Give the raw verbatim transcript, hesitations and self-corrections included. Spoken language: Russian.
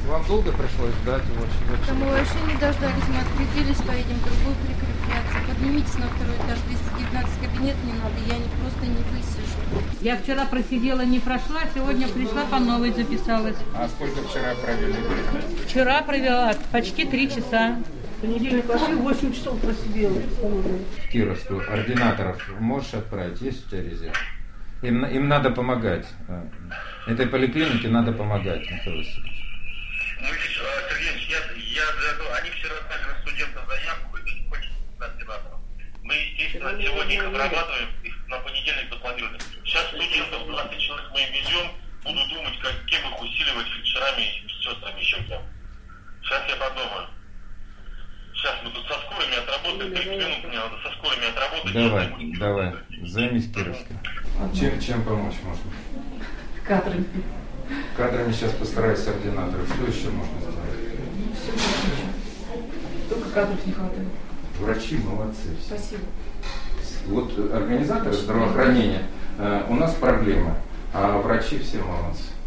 Вам долго пришлось ждать? Очень, Да очень. мы вообще не дождались, мы открутились, поедем в другой прикрепляться. Поднимитесь на второй этаж, двести девятнадцать кабинет не надо, я не, просто не высижу. Я вчера просидела, не прошла, сегодня пришла по новой записалась. А сколько вчера провели? Вчера провела почти три часа. В понедельник пошли, восемь часов просидела. В Кировскую ординаторов можешь отправить? Есть у тебя резерв? Им, им надо помогать. Этой поликлинике надо помогать, Михаил Васильевич. Мы, Сергей Ильич, я, я для этого, они вчера дали на студентов заявку, это не хочет ординаторов. Мы, естественно, сегодня их отрабатываем, их на понедельник запланировали. Сейчас студентов, двадцать человек мы им везем, буду думать, как, кем их усиливать, фельдшерами и медсестрами, еще кем. Сейчас я подумаю. Сейчас мы тут со скорыми отработаем, тридцать минут мне надо со скорыми отработать. Давай, давай, займись Кировской. Чем, чем помочь можно? Кадрами. Кадрами сейчас постараюсь ординаторов. Что еще можно сделать? Все хорошо. Только кадров не хватает. Врачи молодцы. Все. Спасибо. Вот организаторы здравоохранения, э, у нас проблема, а врачи все молодцы.